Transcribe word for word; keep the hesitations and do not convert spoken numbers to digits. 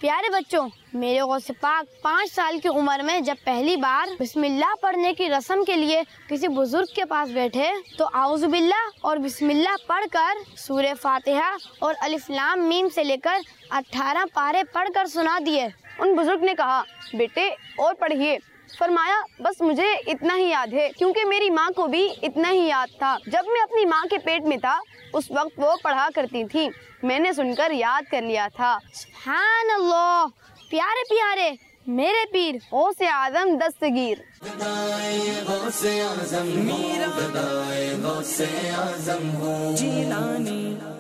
प्यारे बच्चों, मेरे गौसे पाक पाँच साल की उम्र में जब पहली बार बिस्मिल्लाह पढ़ने की रस्म के लिए किसी बुजुर्ग के पास बैठे तो आऊज़ु बिल्लाह और बिस्मिल्लाह पढ़कर सूरे फातिहा और अलिफ लाम मीम से लेकर अठारह पारे पढ़कर सुना दिए। उन बुजुर्ग ने कहा, बेटे और पढ़िए। फरमाया, बस मुझे इतना ही याद है क्योंकि मेरी माँ को भी इतना ही याद था। जब मैं अपनी माँ के पेट में था उस वक्त वो पढ़ा करती थी, मैंने सुनकर याद कर लिया था। सुभान अल्लाह। प्यारे प्यारे मेरे पीर गौसे आज़म दस्तगीर। गौसे आज़म, गौसे आज़म हो, जीलानी।